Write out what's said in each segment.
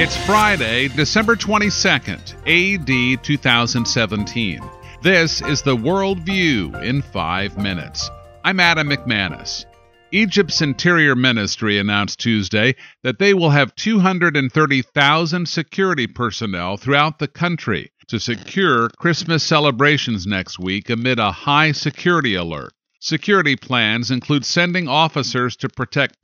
It's Friday, December 22nd, A.D. 2017. This is the World View in 5 minutes. I'm Adam McManus. Egypt's Interior Ministry announced Tuesday that they will have 230,000 security personnel throughout the country to secure Christmas celebrations next week amid a high security alert. Security plans include sending officers to protect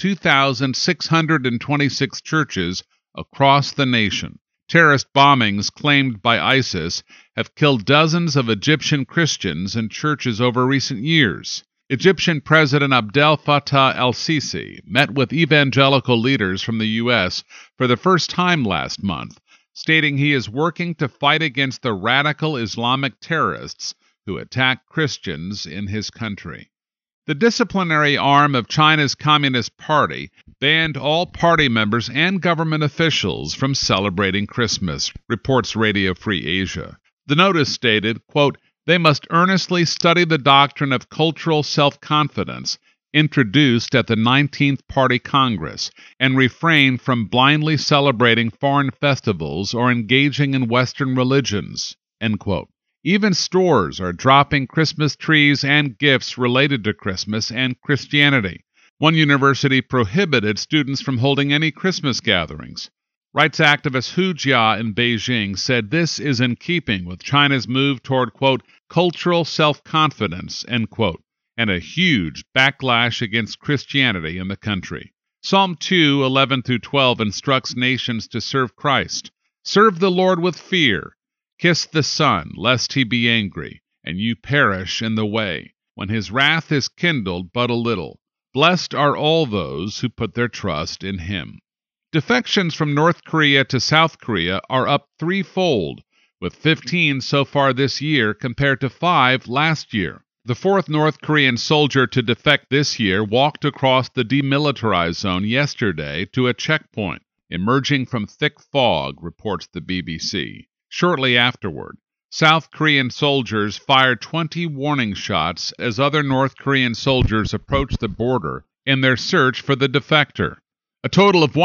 2,626 churches across the nation. Terrorist bombings claimed by ISIS have killed dozens of Egyptian Christians and churches over recent years. Egyptian President Abdel Fattah el-Sisi met with evangelical leaders from the U.S. for the first time last month, stating he is working to fight against the radical Islamic terrorists who attack Christians in his country. The disciplinary arm of China's Communist Party banned all party members and government officials from celebrating Christmas, reports Radio Free Asia. The notice stated, quote, "They must earnestly study the doctrine of cultural self-confidence introduced at the 19th Party Congress and refrain from blindly celebrating foreign festivals or engaging in Western religions," end quote. Even stores are dropping Christmas trees and gifts related to Christmas and Christianity. One university prohibited students from holding any Christmas gatherings. Rights activist Hu Jia in Beijing said this is in keeping with China's move toward, quote, cultural self-confidence, end quote, and a huge backlash against Christianity in the country. Psalm 2, 11-12 instructs nations to serve Christ. Serve the Lord with fear. Kiss the Son, lest he be angry, and you perish in the way, when his wrath is kindled but a little. Blessed are all those who put their trust in him. Defections from North Korea to South Korea are up threefold, with 15 so far this year compared to 5 last year. The fourth North Korean soldier to defect this year walked across the demilitarized zone yesterday to a checkpoint, emerging from thick fog, reports the BBC. Shortly afterward, South Korean soldiers fired 20 warning shots as other North Korean soldiers approached the border in their search for the defector. A total of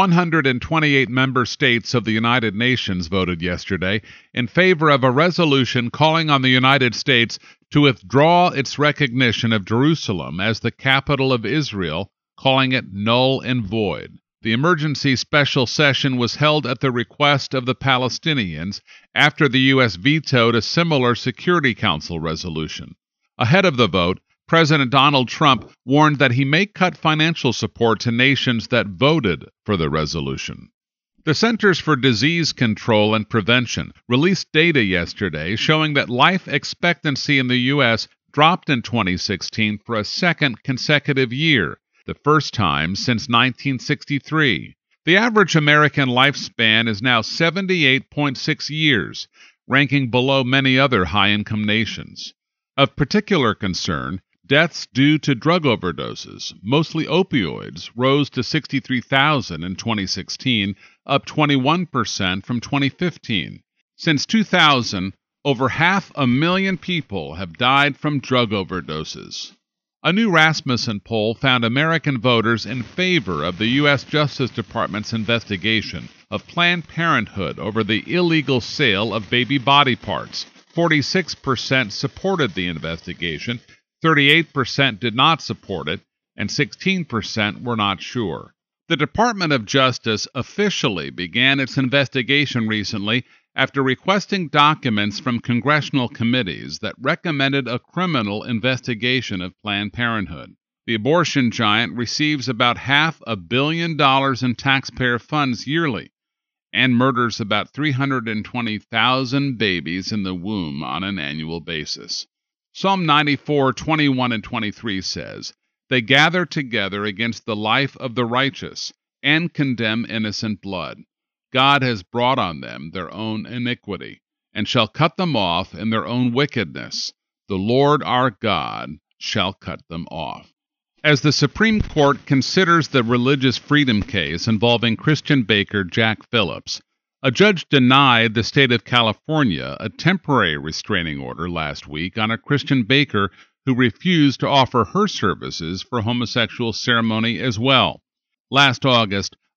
128 member states of the United Nations voted yesterday in favor of a resolution calling on the United States to withdraw its recognition of Jerusalem as the capital of Israel, calling it null and void. The emergency special session was held at the request of the Palestinians after the U.S. vetoed a similar Security Council resolution. Ahead of the vote, President Donald Trump warned that he may cut financial support to nations that voted for the resolution. The Centers for Disease Control and Prevention released data yesterday showing that life expectancy in the U.S. dropped in 2016 for a second consecutive year, the first time since 1963. The average American lifespan is now 78.6 years, ranking below many other high-income nations. Of particular concern, deaths due to drug overdoses, mostly opioids, rose to 63,000 in 2016, up 21% from 2015. Since 2000, over 500,000 people have died from drug overdoses. A new Rasmussen poll found American voters in favor of the U.S. Justice Department's investigation of Planned Parenthood over the illegal sale of baby body parts. 46% supported the investigation, 38% did not support it, and 16% were not sure. The Department of Justice officially began its investigation recently after requesting documents from congressional committees that recommended a criminal investigation of Planned Parenthood. The abortion giant receives about $500 million in taxpayer funds yearly and murders about 320,000 babies in the womb on an annual basis. Psalm 94, 21 and 23 says, "They gather together against the life of the righteous and condemn innocent blood. God has brought on them their own iniquity, and shall cut them off in their own wickedness. The Lord our God shall cut them off." As the Supreme Court considers the religious freedom case involving Christian baker Jack Phillips, a judge denied the state of California a temporary restraining order last week on a Christian baker who refused to offer her services for homosexual ceremony as well. Last August,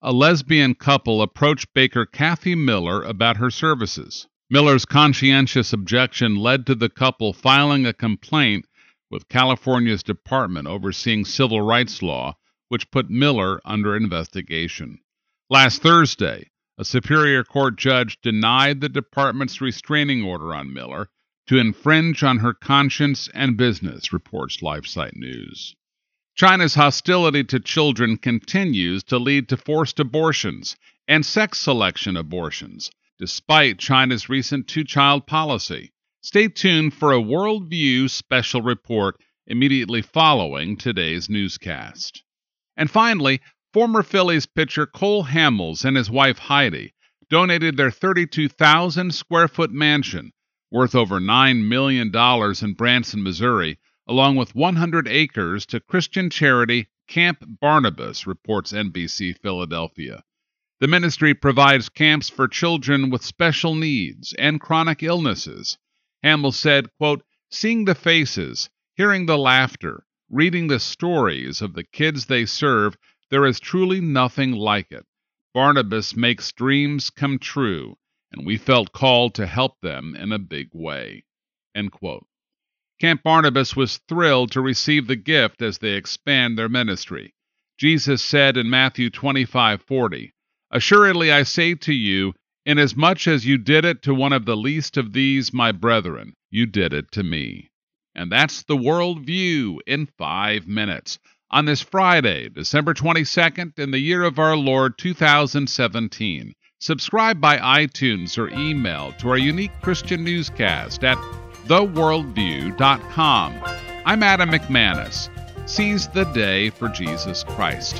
a lesbian couple approached baker Kathy Miller about her services. Miller's conscientious objection led to the couple filing a complaint with California's Department overseeing civil rights law, which put Miller under investigation. Last Thursday, a Superior Court judge denied the department's restraining order on Miller to infringe on her conscience and business, reports LifeSite News. China's hostility to children continues to lead to forced abortions and sex selection abortions, despite China's recent two-child policy. Stay tuned for a Worldview special report immediately following today's newscast. And finally, former Phillies pitcher Cole Hamels and his wife Heidi donated their 32,000-square-foot mansion, worth over $9 million in Branson, Missouri, along with 100 acres to Christian charity Camp Barnabas, reports NBC Philadelphia. The ministry provides camps for children with special needs and chronic illnesses. Hamill said, quote, "Seeing the faces, hearing the laughter, reading the stories of the kids they serve, there is truly nothing like it. Barnabas makes dreams come true, and we felt called to help them in a big way." End quote. Camp Barnabas was thrilled to receive the gift as they expand their ministry. Jesus said in Matthew 25:40, "Assuredly I say to you, inasmuch as you did it to one of the least of these my brethren, you did it to me." And that's the Worldview in 5 minutes on this Friday, December 22nd, in the year of our Lord 2017. Subscribe by iTunes or email to our unique Christian newscast at theworldview.com. I'm Adam McManus. Seize the day for Jesus Christ.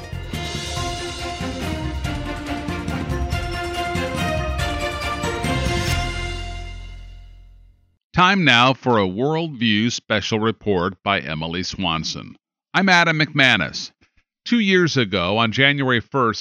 Time now for a Worldview special report by Emily Swanson. I'm Adam McManus. 2 years ago, on January 1st,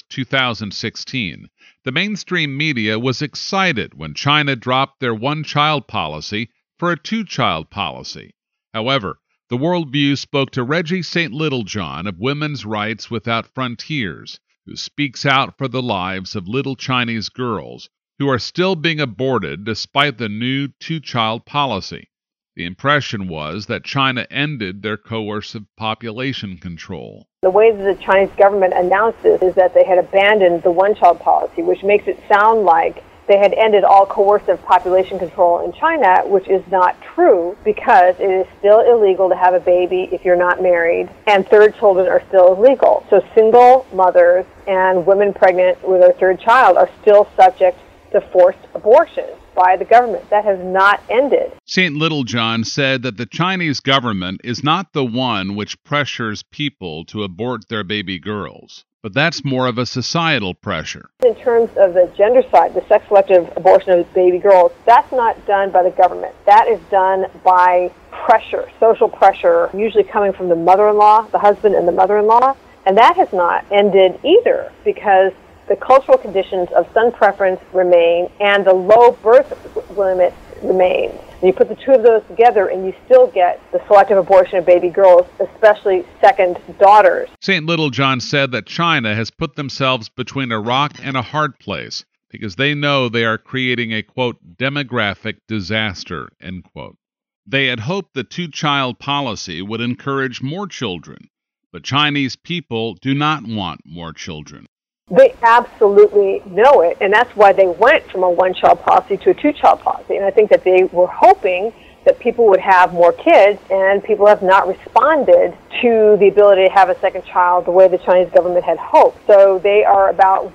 2016, the mainstream media was excited when China dropped their one-child policy for a two-child policy. However, the Worldview spoke to Reggie St. Littlejohn of Women's Rights Without Frontiers, who speaks out for the lives of little Chinese girls who are still being aborted despite the new two-child policy. The impression was that China ended their coercive population control. The way that the Chinese government announced this is that they had abandoned the one-child policy, which makes it sound like they had ended all coercive population control in China, which is not true because it is still illegal to have a baby if you're not married, and third children are still illegal. So single mothers and women pregnant with their third child are still subject to forced abortion by the government. That has not ended. St. Littlejohn said that the Chinese government is not the one which pressures people to abort their baby girls, but that's more of a societal pressure. In terms of the gender side, the sex-selective abortion of baby girls, that's not done by the government. That is done by pressure, social pressure, usually coming from the mother-in-law, the husband and the mother-in-law, and that has not ended either because the cultural conditions of son preference remain and the low birth limit remains. And you put the two of those together and you still get the selective abortion of baby girls, especially second daughters. St. Littlejohn said that China has put themselves between a rock and a hard place because they know they are creating a, quote, demographic disaster, end quote. They had hoped the two-child policy would encourage more children, but Chinese people do not want more children. They absolutely know it, and that's why they went from a one-child policy to a two-child policy. And I think that they were hoping that people would have more kids, and people have not responded to the ability to have a second child the way the Chinese government had hoped. So they are about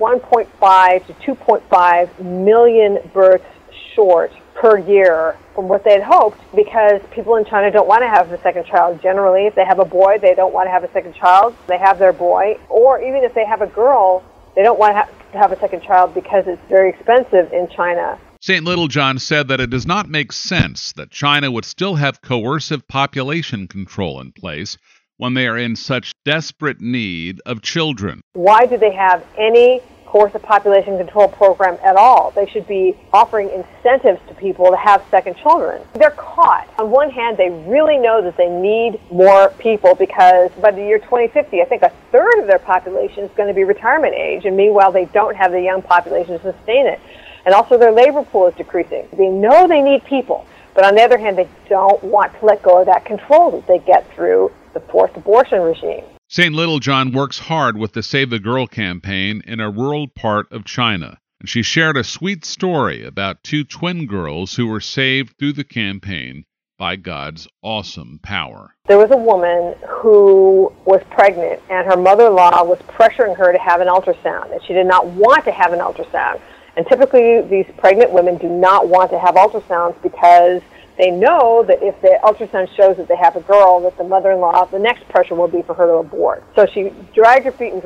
1.5 to 2.5 million births short per year from what they had hoped, because people in China don't want to have a second child. Generally, if they have a boy, they don't want to have a second child. They have their boy. Or even if they have a girl, they don't want to have a second child because it's very expensive in China. St. Littlejohn said that it does not make sense that China would still have coercive population control in place when they are in such desperate need of children. Why do they have any course a population control program at all. They should be offering incentives to people to have second children. They're caught. On one hand, they really know that they need more people because by the year 2050, I think a third of their population is going to be retirement age, and meanwhile, they don't have the young population to sustain it. And also their labor pool is decreasing. They know they need people, but on the other hand, they don't want to let go of that control that they get through the forced abortion regime. St. Littlejohn works hard with the Save the Girl campaign in a rural part of China, and she shared a sweet story about two twin girls who were saved through the campaign by God's awesome power. There was a woman who was pregnant, and her mother-in-law was pressuring her to have an ultrasound, and she did not want to have an ultrasound. And typically, these pregnant women do not want to have ultrasounds because they know that if the ultrasound shows that they have a girl, that the mother-in-law, the next pressure will be for her to abort. So she dragged her feet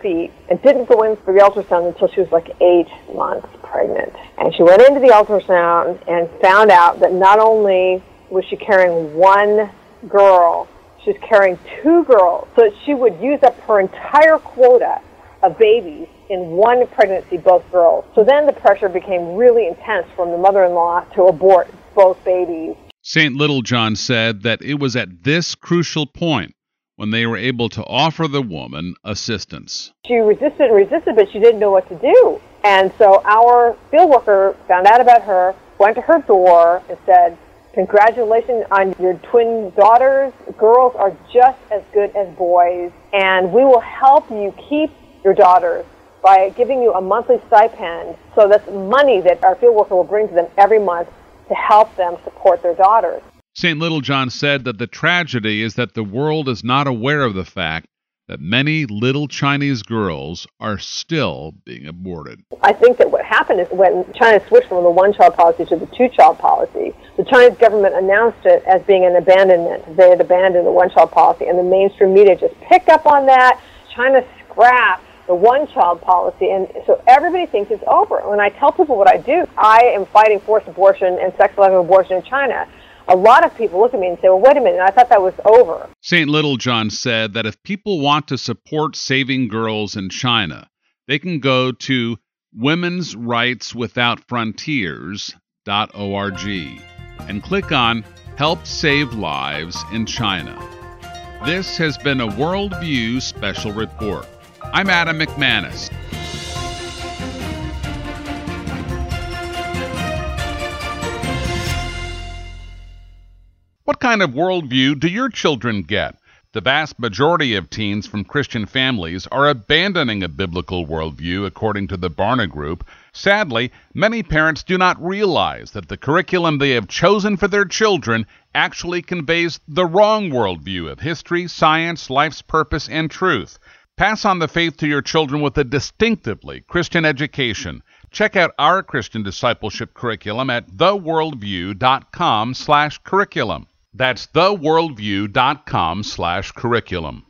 and didn't go in for the ultrasound until she was like 8 months pregnant. And she went into the ultrasound and found out that not only was she carrying one girl, she was carrying 2 girls. So that she would use up her entire quota of babies in one pregnancy, both girls. So then the pressure became really intense from the mother-in-law to abort both babies. St. Littlejohn said that it was at this crucial point when they were able to offer the woman assistance. She resisted, but she didn't know what to do. And so our field worker found out about her, went to her door and said, "Congratulations on your twin daughters. Girls are just as good as boys, and we will help you keep your daughters by giving you a monthly stipend." So that's money that our field worker will bring to them every month to help them support their daughters. St. Littlejohn said that the tragedy is that the world is not aware of the fact that many little Chinese girls are still being aborted. I think that what happened is when China switched from the one-child policy to the two-child policy, the Chinese government announced it as being an abandonment. They had abandoned the one-child policy, and the mainstream media just picked up on that. China scrapped the one-child policy, and so everybody thinks it's over. When I tell people what I do, I am fighting forced abortion and sex-selective abortion in China. A lot of people look at me and say, "Well, wait a minute, I thought that was over." St. Littlejohn said that if people want to support saving girls in China, they can go to womensrightswithoutfrontiers.org and click on Help Save Lives in China. This has been a Worldview Special Report. I'm Adam McManus. What kind of worldview do your children get? The vast majority of teens from Christian families are abandoning a biblical worldview, according to the Barna Group. Sadly, many parents do not realize that the curriculum they have chosen for their children actually conveys the wrong worldview of history, science, life's purpose, and truth. Pass on the faith to your children with a distinctively Christian education. Check out our Christian discipleship curriculum at theworldview.com/curriculum. That's theworldview.com/curriculum.